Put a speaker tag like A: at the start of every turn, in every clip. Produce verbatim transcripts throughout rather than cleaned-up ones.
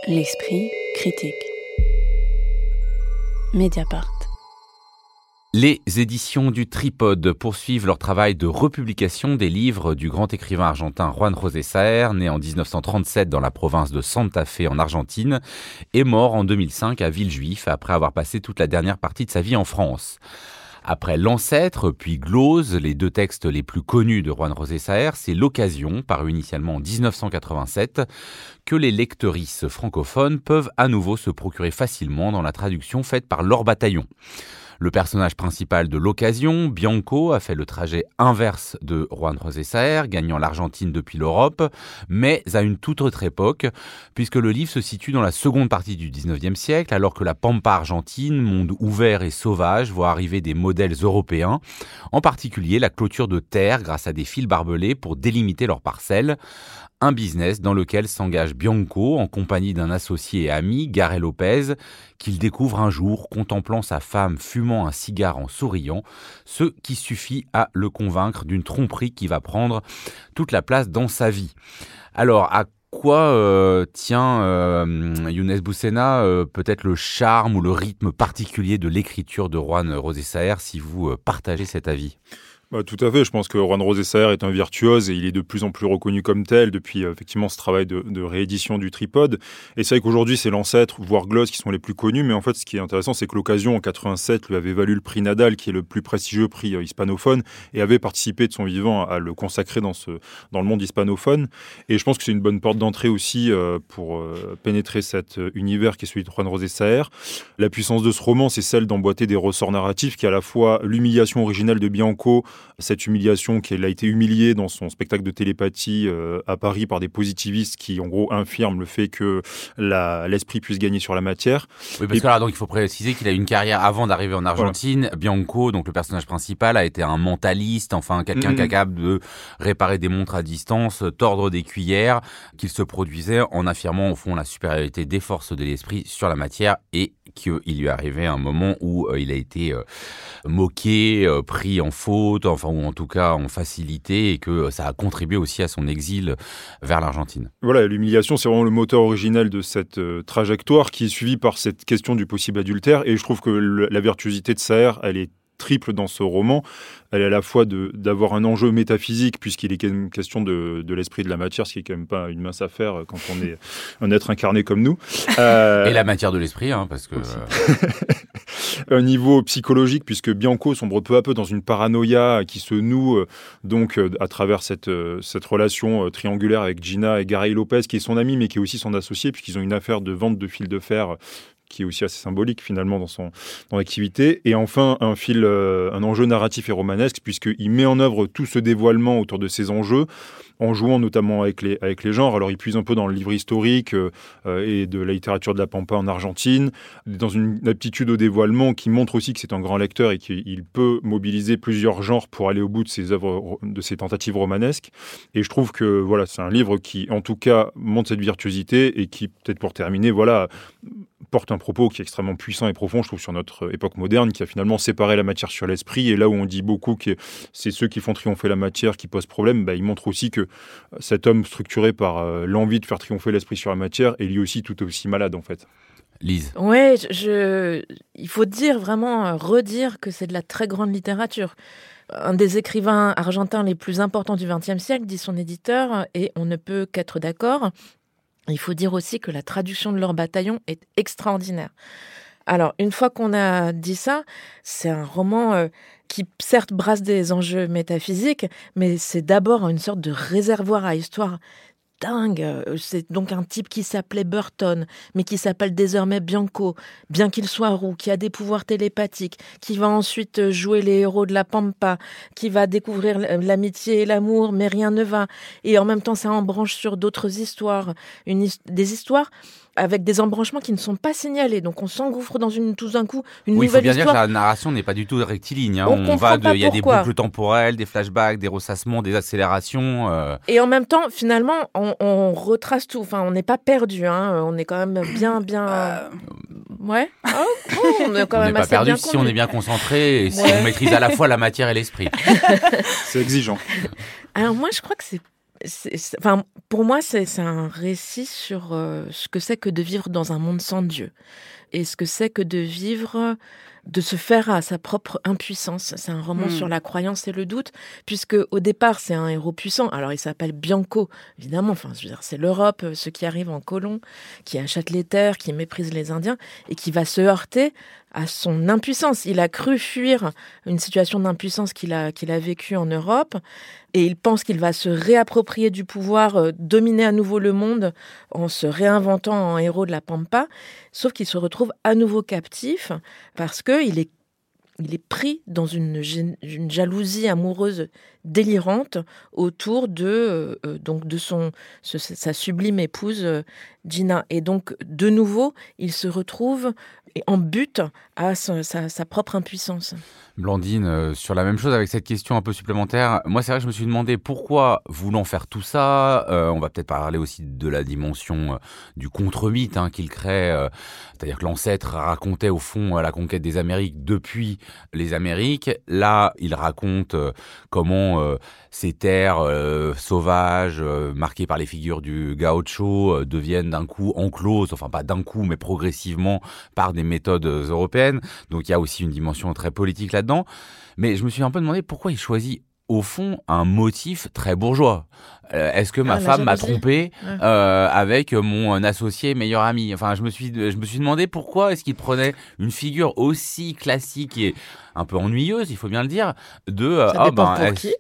A: L'esprit critique. Mediapart.
B: Les éditions du Tripode poursuivent leur travail de republication des livres du grand écrivain argentin Juan José Saer, né en dix-neuf cent trente-sept dans la province de Santa Fe en Argentine, et mort en deux mille cinq à Villejuif après avoir passé toute la dernière partie de sa vie en France. Après L'Ancêtre, puis Glose, les deux textes les plus connus de Juan José Saer, c'est L'Occasion, paru initialement en dix-neuf cent quatre-vingt-sept, que les lectrices francophones peuvent à nouveau se procurer facilement dans la traduction faite par Laure Bataillon. Le personnage principal de L'Occasion, Bianco, a fait le trajet inverse de Juan José Saer, gagnant l'Argentine depuis l'Europe, mais à une toute autre époque, puisque le livre se situe dans la seconde partie du dix-neuvième siècle, alors que la Pampa argentine, monde ouvert et sauvage, voit arriver des modèles européens, en particulier la clôture de terre grâce à des fils barbelés pour délimiter leurs parcelles. Un business dans lequel s'engage Bianco en compagnie d'un associé et ami, Garel Lopez, qu'il découvre un jour contemplant sa femme fumant un cigare en souriant, ce qui suffit à le convaincre d'une tromperie qui va prendre toute la place dans sa vie. Alors, à quoi euh, tient euh, Younes Boussena euh, peut-être le charme ou le rythme particulier de l'écriture de Juan José Saer, si vous euh, partagez cet avis ?
C: Bah, tout à fait, je pense que Juan José Saer est un virtuose et il est de plus en plus reconnu comme tel depuis euh, effectivement ce travail de, de réédition du Tripode. Et c'est vrai qu'aujourd'hui c'est L'Ancêtre, voire Glose qui sont les plus connus, mais en fait ce qui est intéressant c'est que L'Occasion en quatre-vingt-sept lui avait valu le prix Nadal, qui est le plus prestigieux prix euh, hispanophone, et avait participé de son vivant à le consacrer dans, ce, dans le monde hispanophone. Et je pense que c'est une bonne porte d'entrée aussi euh, pour euh, pénétrer cet euh, univers qui est celui de Juan José Saer. La puissance de ce roman, c'est celle d'emboîter des ressorts narratifs qui est à la fois l'humiliation originelle de Bianco, cette humiliation qu'elle a été humiliée dans son spectacle de télépathie euh, à Paris par des positivistes qui en gros infirment le fait que la, l'esprit puisse gagner sur la matière.
B: Oui, parce Et... que là, donc il faut préciser qu'il a eu une carrière avant d'arriver en Argentine. Voilà. Bianco, donc le personnage principal, a été un mentaliste, enfin quelqu'un mmh. capable de réparer des montres à distance, tordre des cuillères, qu'il se produisait en affirmant au fond la supériorité des forces de l'esprit sur la matière, et qu'il lui arrivait un moment où euh, il a été euh, moqué, euh, pris en faute, enfin ou en tout cas en facilité, et que ça a contribué aussi à son exil vers l'Argentine.
C: Voilà, l'humiliation, c'est vraiment le moteur originel de cette euh, trajectoire qui est suivie par cette question du possible adultère, et je trouve que le, la virtuosité de Saer, elle est triple dans ce roman. Elle est à la fois de, d'avoir un enjeu métaphysique, puisqu'il est une question de, de l'esprit de la matière, ce qui est quand même pas une mince affaire quand on est un être incarné comme nous.
B: Euh... Et la matière de l'esprit, hein, parce que...
C: un niveau psychologique, puisque Bianco sombre peu à peu dans une paranoïa qui se noue euh, donc euh, à travers cette, euh, cette relation euh, triangulaire avec Gina et Garel Lopez, qui est son ami, mais qui est aussi son associé, puisqu'ils ont une affaire de vente de fil de fer euh, qui est aussi assez symbolique finalement dans son dans l'activité. Et enfin, un fil, euh, un enjeu narratif et romanesque, puisqu'il met en œuvre tout ce dévoilement autour de ces enjeux, en jouant notamment avec les, avec les genres. Alors il puise un peu dans le livre historique euh, et de la littérature de la Pampa en Argentine, dans une aptitude au dévoilement qui montre aussi que c'est un grand lecteur et qu'il peut mobiliser plusieurs genres pour aller au bout de ses œuvres, de ses tentatives romanesques. Et je trouve que voilà, c'est un livre qui, en tout cas, montre cette virtuosité et qui, peut-être pour terminer, voilà, porte un propos qui est extrêmement puissant et profond, je trouve, sur notre époque moderne, qui a finalement séparé la matière sur l'esprit. Et là où on dit beaucoup que c'est ceux qui font triompher la matière qui posent problème, bah, il montre aussi que cet homme structuré par euh, l'envie de faire triompher l'esprit sur la matière est lui aussi tout aussi malade, en fait.
B: Lise.
D: Ouais, je, je, il faut dire vraiment, redire que c'est de la très grande littérature. Un des écrivains argentins les plus importants du vingtième siècle, dit son éditeur, et on ne peut qu'être d'accord. Il faut dire aussi que la traduction de Laure Bataillon est extraordinaire. Alors, une fois qu'on a dit ça, c'est un roman euh, qui, certes, brasse des enjeux métaphysiques, mais c'est d'abord une sorte de réservoir à histoire dingue. C'est donc un type qui s'appelait Burton, mais qui s'appelle désormais Bianco, bien qu'il soit roux, qui a des pouvoirs télépathiques, qui va ensuite jouer les héros de la Pampa, qui va découvrir l'amitié et l'amour, mais rien ne va. Et en même temps, ça embranche sur d'autres histoires, une, des histoires avec des embranchements qui ne sont pas signalés. Donc on s'engouffre dans une, tout d'un coup une
B: oui,
D: nouvelle histoire.
B: Oui, il faut bien dire que la narration n'est pas du tout rectiligne. Hein.
D: On,
B: on va de, il y a
D: pourquoi.
B: des boucles temporelles, des flashbacks, des ressassements, des accélérations. Euh...
D: Et en même temps, finalement, on, on retrace tout. Enfin, on n'est pas perdu. Hein. On est quand même bien, bien...
B: Euh...
D: Ouais. Oh, oh, on est quand
B: on
D: même
B: n'est pas perdu si on est bien concentré et si ouais. on maîtrise à la fois la matière et l'esprit.
C: C'est exigeant.
D: Alors moi, je crois que c'est c'est, c'est, enfin, pour moi, c'est, c'est un récit sur euh, ce que c'est que de vivre dans un monde sans Dieu et ce que c'est que de vivre, de se faire à sa propre impuissance. C'est un roman mmh. sur la croyance et le doute, puisque au départ, c'est un héros puissant. Alors, il s'appelle Bianco, évidemment. Enfin, je veux dire, c'est l'Europe, ceux qui arrivent en colons, qui achètent les terres, qui méprisent les Indiens, et qui va se heurter à son impuissance. Il a cru fuir une situation d'impuissance qu'il a, qu'il a vécue en Europe, et il pense qu'il va se réapproprier du pouvoir, euh, dominer à nouveau le monde en se réinventant en héros de la Pampa, sauf qu'il se retrouve à nouveau captif parce qu'il est, il est pris dans une, une jalousie amoureuse délirante autour de, euh, donc de son, ce, sa sublime épouse euh, Gina. Et donc, de nouveau, il se retrouve en butte à sa, sa, sa propre impuissance.
B: Blandine, euh, sur la même chose avec cette question un peu supplémentaire, moi c'est vrai que je me suis demandé pourquoi, voulant faire tout ça, euh, on va peut-être parler aussi de la dimension euh, du contre-mythe hein, qu'il crée, euh, c'est-à-dire que l'ancêtre racontait au fond euh, la conquête des Amériques depuis les Amériques. Là, il raconte euh, comment euh, ces terres euh, sauvages, euh, marquées par les figures du gaucho, euh, deviennent d'un coup encloses, enfin pas d'un coup, mais progressivement par des méthodes européennes. Donc il y a aussi une dimension très politique là-dedans. Mais je me suis un peu demandé pourquoi il choisit au fond un motif très bourgeois. Euh, est-ce que ma ah, femme m'a trompé ouais. euh, avec mon associé meilleur ami? Enfin, je me suis, je me suis demandé pourquoi est-ce qu'il prenait une figure aussi classique et un peu ennuyeuse, il faut bien le dire, de
D: ça
B: ah
D: dépend
B: ben
D: pour qui.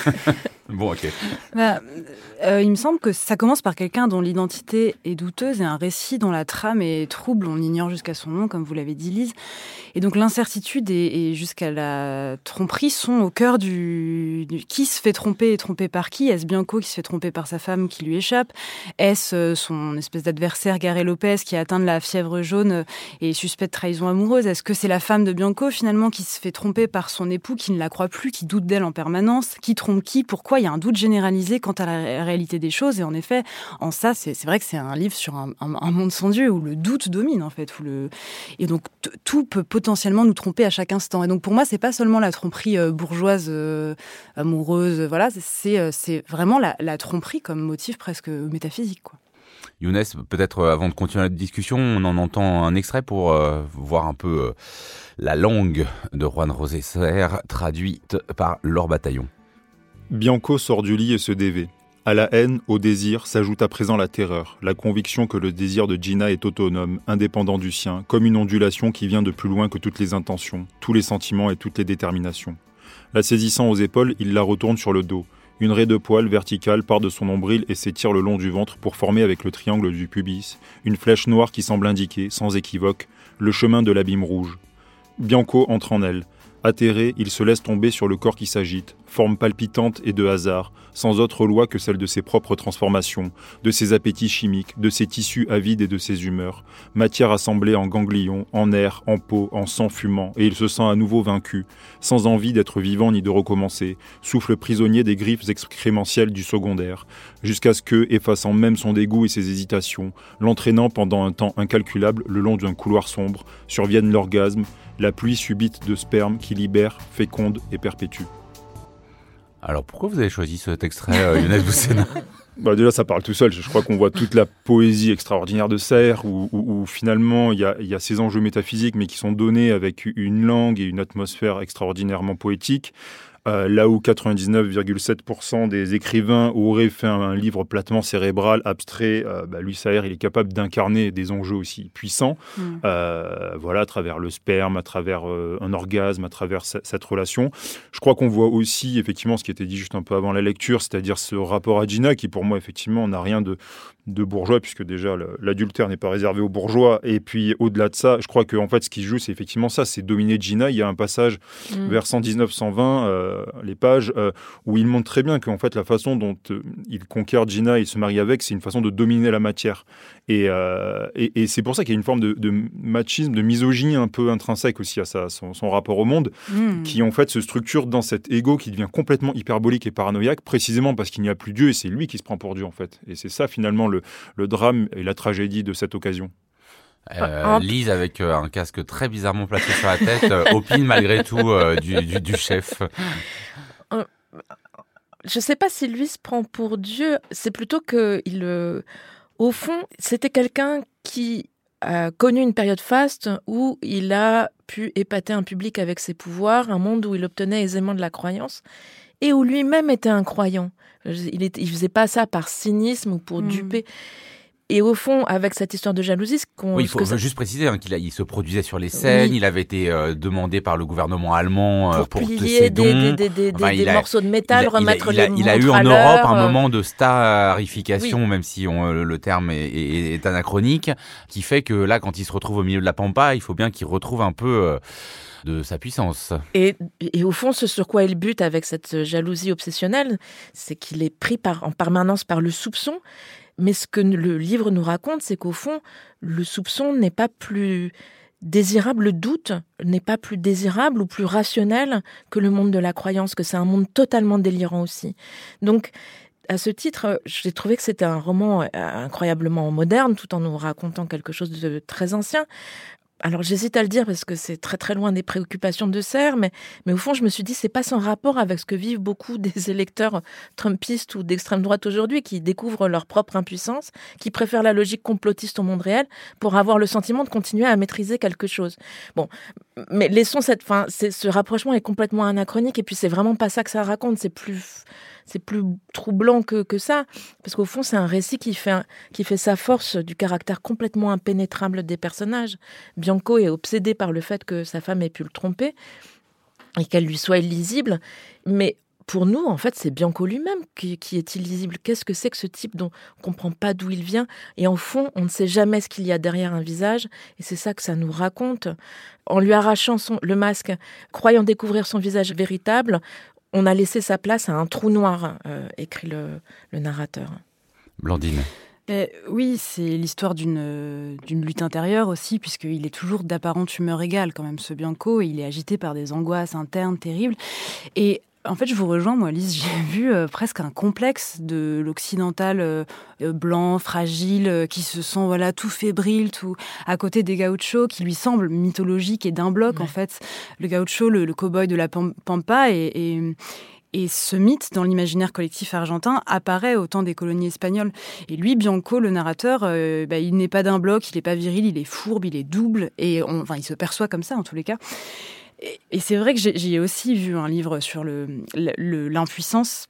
B: Bon, ok.
E: Bah, euh, il me semble que ça commence par quelqu'un dont l'identité est douteuse et un récit dont la trame est trouble. On ignore jusqu'à son nom, comme vous l'avez dit, Lise. Et donc l'incertitude et, et jusqu'à la tromperie sont au cœur du, du qui se fait tromper et tromper par qui. Est-ce Bianco qui se fait tromper par sa femme qui lui échappe? Est-ce son espèce d'adversaire Garay Lopez qui est atteint de la fièvre jaune et suspect de trahison amoureuse? Est-ce que c'est la femme de Bianco finalement qui se fait tromper par son époux qui ne la croit plus, qui doute d'elle en permanence? Qui trompe qui? Pourquoi? Il y a un doute généralisé quant à la réalité des choses. Et en effet, en ça, c'est, c'est vrai que c'est un livre sur un, un, un monde sans Dieu où le doute domine en fait. Où le... Et donc t- tout peut potentiellement nous tromper à chaque instant. Et donc pour moi, c'est pas seulement la tromperie euh, bourgeoise, euh, amoureuse, voilà, c'est, euh, c'est vraiment la, la tromperie comme motif presque métaphysique, quoi.
B: Younes, peut-être euh, avant de continuer notre discussion, on en entend un extrait pour euh, voir un peu euh, la langue de Juan José Serre traduite par Laure Bataillon.
C: Bianco sort du lit et se dévait. À la haine, au désir, s'ajoute à présent la terreur, la conviction que le désir de Gina est autonome, indépendant du sien, comme une ondulation qui vient de plus loin que toutes les intentions, tous les sentiments et toutes les déterminations. La saisissant aux épaules, il la retourne sur le dos. Une raie de poils verticale part de son nombril et s'étire le long du ventre pour former avec le triangle du pubis une flèche noire qui semble indiquer, sans équivoque, le chemin de l'abîme rouge. Bianco entre en elle. Atterré, il se laisse tomber sur le corps qui s'agite, forme palpitante et de hasard, sans autre loi que celle de ses propres transformations, de ses appétits chimiques, de ses tissus avides et de ses humeurs, matière assemblée en ganglions, en air, en peau, en sang fumant, et il se sent à nouveau vaincu, sans envie d'être vivant ni de recommencer, souffle prisonnier des griffes excrémentielles du secondaire, jusqu'à ce que, effaçant même son dégoût et ses hésitations, l'entraînant pendant un temps incalculable le long d'un couloir sombre, survienne l'orgasme, la pluie subite de sperme qui libère, féconde et perpétue.
B: Alors pourquoi vous avez choisi cet extrait, euh, Younes Boussena?
C: Bah déjà, ça parle tout seul. Je crois qu'on voit toute la poésie extraordinaire de Serre, où, où, où finalement, il y a, y a ces enjeux métaphysiques, mais qui sont donnés avec une langue et une atmosphère extraordinairement poétique. Euh, là où quatre-vingt-dix-neuf virgule sept pour cent des écrivains auraient fait un, un livre platement cérébral, abstrait, euh, bah, lui, Serre, il est capable d'incarner des enjeux aussi puissants, mmh. euh, voilà, à travers le sperme, à travers euh, un orgasme, à travers c- cette relation. Je crois qu'on voit aussi, effectivement, ce qui était dit juste un peu avant la lecture, c'est-à-dire ce rapport à Gina, qui pour moi, effectivement, n'a rien de, de bourgeois, puisque déjà, le, l'adultère n'est pas réservé aux bourgeois. Et puis, au-delà de ça, je crois que en fait, ce qui se joue, c'est effectivement ça, c'est dominer Gina. Il y a un passage mmh. vers cent dix-neuf cent vingt, euh, les pages, euh, où il montre très bien qu'en fait, la façon dont euh, il conquiert Gina et se marie avec, c'est une façon de dominer la matière. Et, euh, et, et c'est pour ça qu'il y a une forme de, de machisme, de misogynie un peu intrinsèque aussi à sa, son, son rapport au monde, mmh. qui en fait se structure dans cet ego qui devient complètement hyperbolique et paranoïaque, précisément parce qu'il n'y a plus Dieu et c'est lui qui se prend pour Dieu en fait. Et c'est ça finalement le, le drame et la tragédie de cette occasion.
B: Euh, Lise, avec euh, un casque très bizarrement placé sur la tête, euh, opine malgré tout euh, du, du, du chef.
D: je ne sais pas si lui se prend pour Dieu. C'est plutôt que, il, euh, au fond, c'était quelqu'un qui a connu une période faste où il a pu épater un public avec ses pouvoirs, un monde où il obtenait aisément de la croyance et où lui-même était un croyant. Il ne faisait pas ça par cynisme ou pour mmh. duper. Et au fond, avec cette histoire de jalousie, ce qu'on...
B: Oui, il faut
D: ce que ça...
B: juste préciser hein, qu'il a, il se produisait sur les scènes, oui. il avait été euh, demandé par le gouvernement allemand euh, pour, pour
D: plier
B: dons.
D: des, des, des,
B: enfin,
D: des, des
B: a,
D: morceaux de métal,
B: il a,
D: remettre
B: il a,
D: les
B: il a, il a eu en Europe un moment de starification, oui. même si on, le terme est, est, est anachronique, qui fait que là, quand il se retrouve au milieu de la pampa, il faut bien qu'il retrouve un peu... Euh, de sa puissance.
D: Et, et au fond, ce sur quoi il bute avec cette jalousie obsessionnelle, c'est qu'il est pris par, en permanence par le soupçon. Mais ce que le livre nous raconte, c'est qu'au fond, le soupçon n'est pas plus désirable, le doute n'est pas plus désirable ou plus rationnel que le monde de la croyance, que c'est un monde totalement délirant aussi. Donc, à ce titre, j'ai trouvé que c'était un roman incroyablement moderne, tout en nous racontant quelque chose de très ancien. Alors j'hésite à le dire parce que c'est très très loin des préoccupations de Serres, mais, mais au fond je me suis dit c'est pas sans rapport avec ce que vivent beaucoup des électeurs trumpistes ou d'extrême droite aujourd'hui qui découvrent leur propre impuissance, qui préfèrent la logique complotiste au monde réel pour avoir le sentiment de continuer à maîtriser quelque chose. Bon, mais laissons cette fin, c'est, ce rapprochement est complètement anachronique et puis c'est vraiment pas ça que ça raconte, c'est plus... C'est plus troublant que, que ça, parce qu'au fond, c'est un récit qui fait, qui fait sa force du caractère complètement impénétrable des personnages. Bianco est obsédé par le fait que sa femme ait pu le tromper et qu'elle lui soit illisible, mais pour nous, en fait, c'est Bianco lui-même qui, qui est illisible. Qu'est-ce que c'est que ce type dont on ne comprend pas d'où il vient ? Et en fond, on ne sait jamais ce qu'il y a derrière un visage, et c'est ça que ça nous raconte. En lui arrachant son, le masque, croyant découvrir son visage véritable, on a laissé sa place à un trou noir, euh, écrit le, le narrateur.
B: Blandine.
E: Mais oui, c'est l'histoire d'une, d'une lutte intérieure aussi, puisqu'il est toujours d'apparente humeur égale quand même, ce Bianco. Il est agité par des angoisses internes terribles. Et en fait, je vous rejoins, moi, Lise, j'ai vu euh, presque un complexe de l'occidental euh, blanc, fragile, euh, qui se sent voilà, tout fébrile, tout à côté des gauchos, qui lui semblent mythologiques et d'un bloc, ouais. en fait. Le gaucho, le, le cow-boy de la Pampa, et, et, et ce mythe, dans l'imaginaire collectif argentin, apparaît au temps des colonies espagnoles. Et lui, Bianco, le narrateur, euh, bah, il n'est pas d'un bloc, il n'est pas viril, il est fourbe, il est double, et on, enfin, il se perçoit comme ça, en tous les cas. Et, et c'est vrai que j'ai, j'ai aussi vu un livre sur le, le, l'impuissance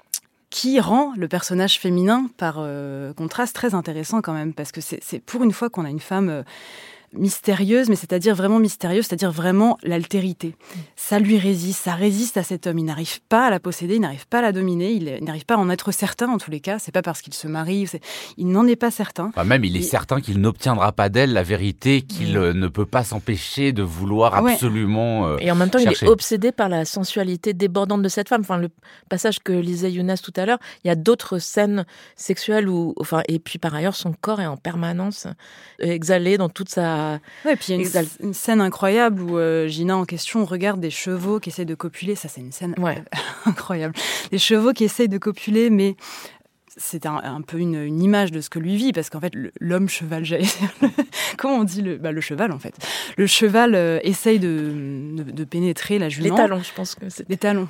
E: qui rend le personnage féminin, par euh, contraste, très intéressant quand même, parce que c'est, c'est pour une fois qu'on a une femme euh, mystérieuse, mais c'est-à-dire vraiment mystérieuse, c'est-à-dire vraiment l'altérité. Ça lui résiste, ça résiste à cet homme. Il n'arrive pas à la posséder, il n'arrive pas à la dominer, il n'arrive pas à en être certain en tous les cas. C'est pas parce qu'il se marie, c'est... il n'en est pas certain.
B: Enfin, même il est
E: et...
B: certain qu'il n'obtiendra pas d'elle la vérité, qu'il mmh. ne peut pas s'empêcher de vouloir ouais. absolument euh,
D: Et en même temps,
B: chercher.
D: Il est obsédé par la sensualité débordante de cette femme. Enfin, le passage que lisait Younes tout à l'heure, il y a d'autres scènes sexuelles où, enfin, et puis par ailleurs, son corps est en permanence exhalé dans toute sa
E: Ouais, puis il y a une, une scène incroyable où euh, Gina en question regarde des chevaux qui essayent de copuler. Ça, c'est une scène
D: ouais.
E: incroyable. Des chevaux qui essayent de copuler, mais c'est un, un peu une, une image de ce que lui vit, parce qu'en fait, le, l'homme cheval, j'allais dire, comment on dit le, bah, le cheval en fait. Le cheval euh, essaye de, de, de pénétrer la jument.
D: Les talons, je pense que c'est.
E: Les talons.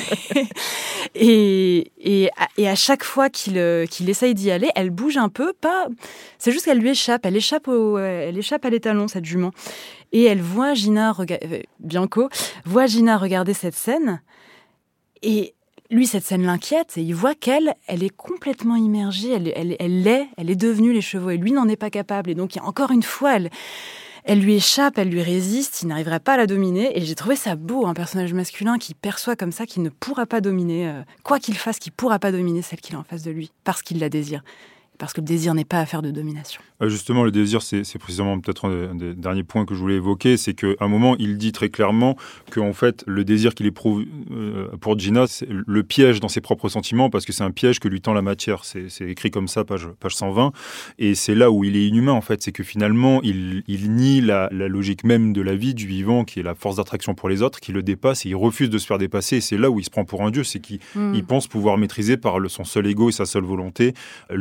E: et, et, et à chaque fois qu'il, qu'il essaye d'y aller, elle bouge un peu, pas. C'est juste qu'elle lui échappe. Elle échappe, au, elle échappe à les talons, cette jument. Et elle voit Gina, rega... Bianco, voit Gina regarder cette scène, et lui, cette scène l'inquiète, et il voit qu'elle, elle est complètement immergée, elle, elle, elle l'est, elle est devenue les chevaux, et lui n'en est pas capable. Et donc, encore une fois, elle, elle lui échappe, elle lui résiste, il n'arriverait pas à la dominer. Et j'ai trouvé ça beau, un personnage masculin qui perçoit comme ça qu'il ne pourra pas dominer, euh, quoi qu'il fasse, qu'il ne pourra pas dominer celle qu'il a en face de lui, parce qu'il la désire. Parce que le désir n'est pas affaire de domination.
C: Justement, le désir, c'est, c'est précisément peut-être un des derniers points que je voulais évoquer, c'est qu'à un moment, il dit très clairement qu'en fait, le désir qu'il éprouve euh, pour Gina, c'est le piège dans ses propres sentiments, parce que c'est un piège que lui tend la matière. C'est, c'est écrit comme ça, page, page cent vingt. Et c'est là où il est inhumain, en fait. C'est que finalement, il, il nie la, la logique même de la vie, du vivant, qui est la force d'attraction pour les autres, qui le dépasse, et il refuse de se faire dépasser. Et c'est là où il se prend pour un dieu, c'est qu'il mmh. il pense pouvoir maîtriser par le, son seul ego et sa seule volonté le réel,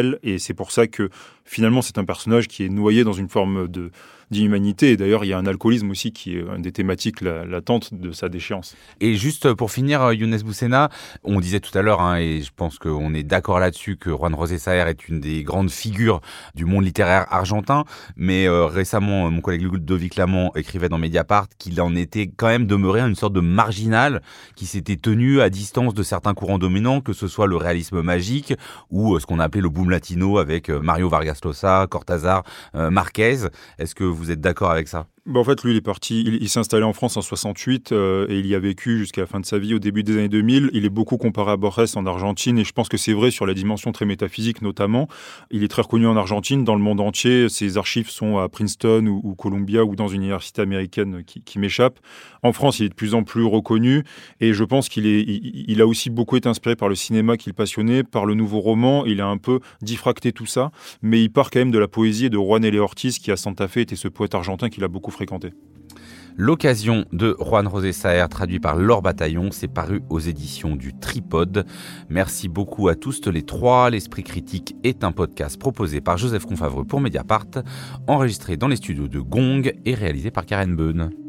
C: réel, et c'est pour ça que finalement c'est un personnage qui est noyé dans une forme de d'inhumanité. Et d'ailleurs, il y a un alcoolisme aussi qui est une des thématiques latentes de sa déchéance.
B: Et juste pour finir, Younes Boussena, on disait tout à l'heure, hein, et je pense qu'on est d'accord là-dessus, que Juan José Saer est une des grandes figures du monde littéraire argentin. Mais euh, récemment, mon collègue Ludovic Lamont écrivait dans Mediapart qu'il en était quand même demeuré une sorte de marginal qui s'était tenu à distance de certains courants dominants, que ce soit le réalisme magique ou euh, ce qu'on a appelé le boom latino avec euh, Mario Vargas Llosa, Cortázar, euh, Marquez. Est-ce que vous êtes d'accord avec ça ?
C: Bah en fait, lui, il est parti, il, il s'est installé en France en soixante-huit euh, et il y a vécu jusqu'à la fin de sa vie, au début des années deux mille. Il est beaucoup comparé à Borges en Argentine, et je pense que c'est vrai sur la dimension très métaphysique notamment. Il est très reconnu en Argentine, dans le monde entier. Ses archives sont à Princeton ou, ou Columbia ou dans une université américaine qui, qui m'échappe. En France, il est de plus en plus reconnu, et je pense qu'il est, il, il a aussi beaucoup été inspiré par le cinéma qu'il passionnait, par le nouveau roman. Il a un peu diffracté tout ça, mais il part quand même de la poésie et de Juan L. Ortiz, qui à Santa Fe était ce poète argentin qu'il a beaucoup fréquenté.
B: L'occasion de Juan José Saer, traduit par Laure Bataillon, c'est paru aux éditions du Tripode. Merci beaucoup à tous les trois. L'Esprit critique est un podcast proposé par Joseph Confavreux pour Mediapart, enregistré dans les studios de Gong et réalisé par Karen Beun.